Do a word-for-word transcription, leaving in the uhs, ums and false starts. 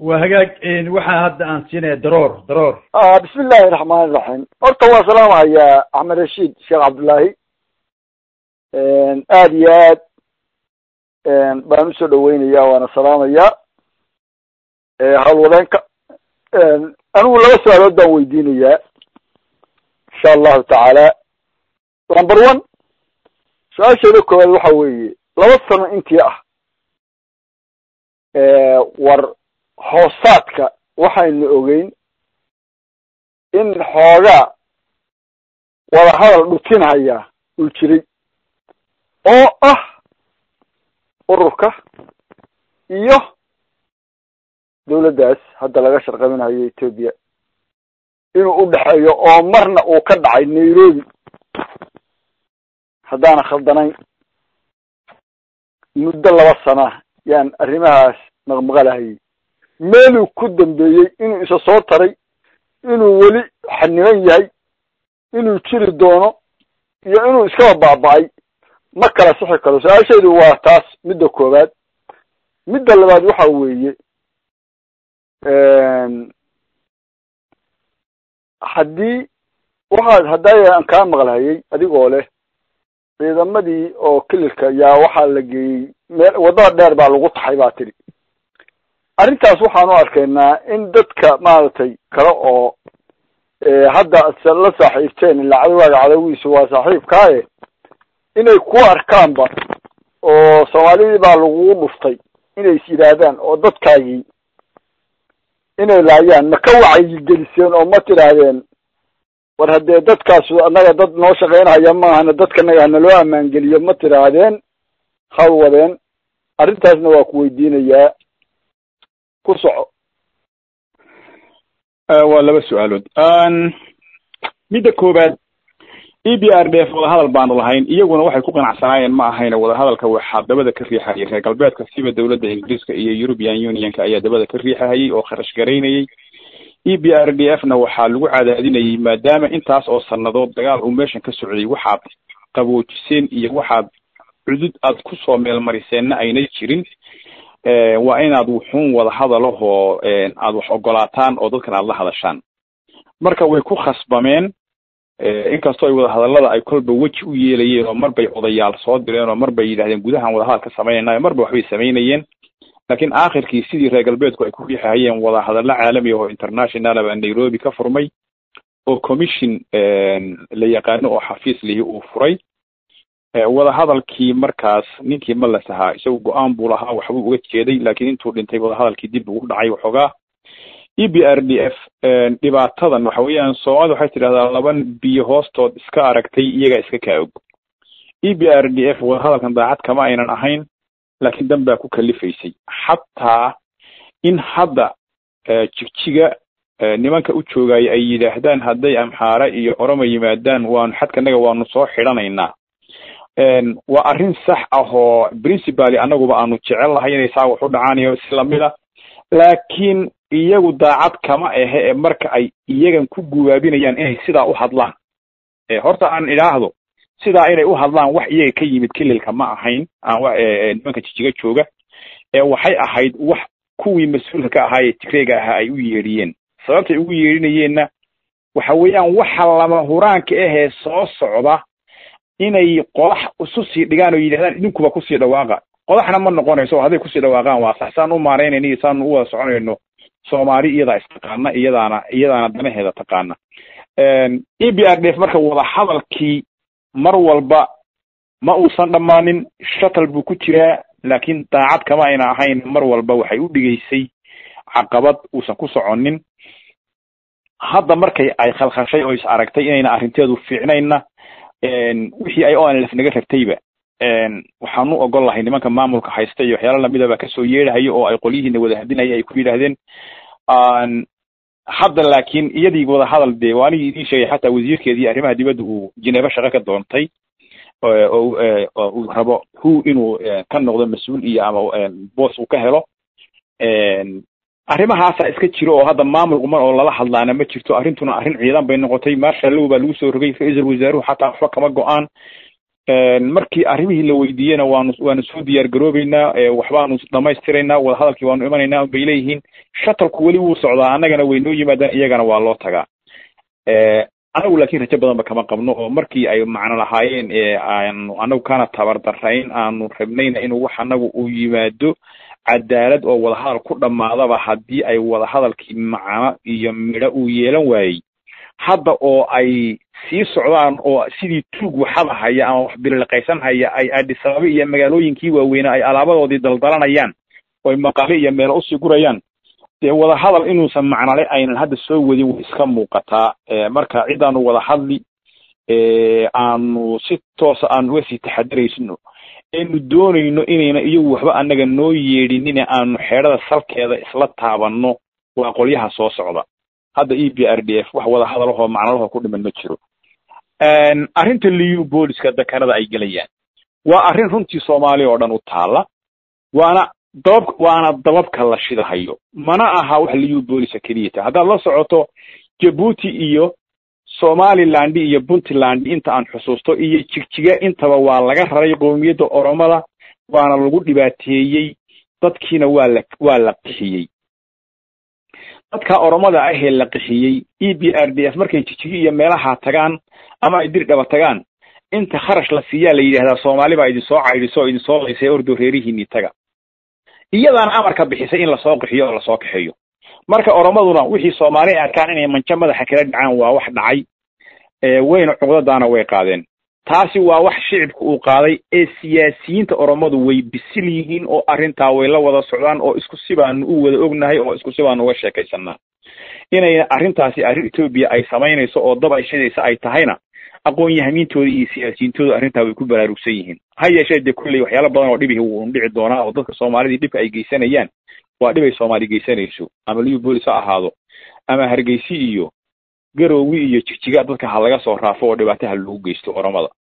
وهجاك إن واحد هذا أنسينا ضرور ضرور آه بسم الله الرحمن الرحيم أرتوا سلام يا أحمد رشيد شيخ عبد الله آديات بانسو دوين يا وأنا سلام يا هالولين ك أنا ولا بس على الدم ويديني يا إن شاء الله تعالى نمبر واحد سؤال شريكه الوحوي لو وصلنا أنت يا ور hoosaadka waxaynu ogeyn in xoogaa wada hadal dhutinhaya uu jiray oo ah ururka iyo dawladdaas hadda laga sharqaminayo Ethiopia inuu u dhaxeeyo oo marna uu ka dhacay Nairobi haddaana khaldanayn muddo laba sano yaan arrimahaas maqmaqalahay meeluu ku dambeeyey inuu isa soo taray inuu weli xaniban yahay inuu jiri doono iyo inuu iskaba baaba'ay ma kala sixi karo su-aasheedu waa taas midda koowaad midda labaad waxa weeye haddii waxaad hadday aan kaa maqlahayay adigoo leh ciidamadii oo kililka yaa waxaa la geeyey meel waddada dheer baa lagu taxay baa tiri arrintaas waxaan u arkaynaa in dadka maaragtay kale oo hadda la saaxiibteen ilaa cadawaaga cadawiisu waa saaxiibkaaye inay ku arkaanba oo soomaalidii baa lagugu dhuftay inay is yidhaahdaan oo dadkaagii inay laayaan ma ka wacyigeliseen oo ma tidhaahdeen war haddee dadkaasu annaga dad noo shaqaynhaya maahana dadkanaga hana loo ammaangeliyo ma tidhaahdeen hal wadeen arrintaasna waa ku weydiinayaa ku soco waa laba su-aalood midda koobaad e b r d f wadahadal baanu lahayn iyaguna waxay ku qanacsanaayeen ma ahayna wadahadalka waxaa dabada ka riixayay reer galbeedka siba dawladda ingiriiska iyo European Unionka ayaa dabada ka riixayay oo kharash garaynayay e b r d f na waxaa lagu cadaadinayay maadaama intaas oo sanadood dagaal uu meeshan ka socday waxaad qaboojiseen iyo waxaad cudud aad ku soo meel mariseenna aynay jirin waa inaad wuxuun wada hadalahoo aad wax ogolaataan oo dadkan aad la hadashaan marka way ku khasbameen inkastoo ay wada hadallada ay kolba weji u yeelayeen oo marbay odayaal soo direen oo marbay yidhahdeen gudahan wada hadal ka samaynayna marba waxbay samaynayeen laakiin aakhirkii sidii reer galbeedku ay ku riixayeen wada hadallo caalami oo international ah Nairobi ka furmay oo commission la yaqaano oo xafiis lihi uu furay wada hadalkii markaas ninkii malas ahaa isagu go'aan buu lahaa waxbuu uga jeeday laakiin intuu dhintay wada hadalkii dib ugu dhacay waxoogaa e b r d f dhibaatadan waxa weeyaan Soomaalidu waxay tidhahdaa laba biyo hoostood iska aragtay iyaga iska kaa og e b r d f wada hadalkan daacad kama aynan ahayn laakiin dan baa ku kalifaysay xataa in hadda jigjiga nimanka u joogay ay yidhaahdaan hadday amxaara iyo oroma yimaadaan waanu xadkanaga waanu soo xidhanaynaa waa arrin sax ah oo principally anaguba aanu jecel lahay inay saa wax u dhacaan iyo islamida laakiin iyagu daacad kama ahe ee marka ay iyagan ku guwaabinayaan inay sidaa u hadlaan horta aan idhaahdo sidaa inay u hadlaan wax iyaga ka yimid kililka ma ahayn aan nimanka jijiga jooga ee waxay ahayd wax kuwii mas-uulka ka ahaa ee tigreega ahaa ay u yeedhiyeen sababtay ugu yeedhinayeenna waxa weeyaan waxa lama huraanka ahee soo socda inay qodax isu sii dhigaan oo yidhahdaan idinkuba kusii dhawaaqa qodaxna ma noqonayso hadday kusii dhawaaqaan waa sax saan u maaraynayno iyo saan u wada soconayno Soomaali iyadaa istaqaana iyadaana iyadaana danaheeda taqaana e b r d f marka wada hadalkii mar walba ma uusan dhammaanin shuttle buu ku jiraa laakiin daacad kama ayna ahayn mar walba waxay u dhigaysay caqabad uusan ku soconin hadda markay ay khalkhashay oo is aragtay inayna arrinteedu fiicnayna wixii ay O N L F naga rabtayba waxaanu ogol lahay nimanka maamulka haysta iyo waxyaalo lamidaba ka soo yeedhayo oo ay qolyihiina wada hadinayay ay ku yidhaahdeen hadda laakiin iyadii wada hadal dee waanigii idiin sheegay xataa wasiirkeedii arrimaha dibadda uu Geneva shaqo ka doontay oo uu rabo hu inuu ka noqdo mas-uul iyo ama boos uu ka helo arrimahaasa iska jiro oo hadda maamul quman oo lala hadlaana ma jirto arrintuna arrin ciidan bay noqotay marshal baa lagu soo rogay ra'iisul wasaaruhu xataa waxba kama go'aan markii arrimihii la weydiiyena waanu waanu soo diyaar garoobaynaa waxbaanu dhamaystiraynaa wada hadalkii waanu imanaynaa bay leeyihiin shatalku weli wuu socdaa annagana way noo yimaadaan iyagana waa loo tagaa anagu laakiin rajo badanba kama qabno oo markii ay macno lahaayeen aanu anagu kana tabardarayn aanu rabnayna inuu wax anagu uu yimaado cadaalad oo wada hadal ku dhamaadaba haddii ay wada hadalkii macno iyo midho uu yeelan waayey hadda oo ay sii socdaan oo sidii tuug waxada haya ama wax bilaqaysan haya ay Addis Ababa iyo magaalooyinkii waaweyn ay alaabadoodii daldalanayaan oo maqale iyo meel u sii gurayaan ee wada hadal inuusan macno leh aynan hadda soo wadin wax iska muuqataa marka ciidaanu wada hadli ee aanu si toos aan wasi taxadiraysno inuu doonayno inayna iyagu waxba anaga noo yeedhin aanu xeerada salkeeda isla taabanno waa qolyaha soo socda hadda E B R D F wax wada hadal oo macno leh ku dhiman ma jiro een arinta liyu booliska dakarada ay galayaan waa arin runtii Soomaaliya oo dhan u taala waana dab waana dababka la shidahayo mana aha wax liyu booliska kaliya hadda la socoto Djibouti iyo Somaliland iyo Puntland inta aan xusuusto iyo jigjiga intaba waa laga raray qoomiyada Oromada waana lagu dhibaateeyay dadkiina waa la waa la qixiyay dadka Oromada ah ee la qixiyay E B R D F markay jigjiga iyo meelaha tagaan ama ay dir dhaba tagaan inta kharash la siiyaa la yiraahdaa Soomaali baa idin soo caydiso idin soo leysay ordo reerihiin taga iyadaan amarka bixisay in la soo qixiyo oo la soo kaxeeyo marka Oromaduna wixii Soomaali arkaan inay mancha madaxa kala dhacaan waa wax dhacay ee wayna cuqdadaana way qaadeen taasi waa wax shicibku uu qaaday ee siyaasiyiinta Oromadu way bisil yihiin oo arintaa way la wada socdaan oo isku sibaan u wada ognahay oo isku sibaan uga sheekaysanaa inay arintaasi arrin Ethiopia ay sameynayso oo dab ay shidaysa ay tahayna aqoon yahamiintooda iyo siyaasiyiintooda arintaa way ku baraarugsan yihiin ha yeeshee de kulli waxyaalo badan oo dhibi uu dhici doona oo dadka Soomaalida dhibka ay geysanayaan waa dhibay Soomaali geysanayso ama liyu boolis ahaado ama Hargeysa iyo Garowe iyo Jigjiga dadka ha laga soo raafo oo dhibaataha lagu geysto Oromada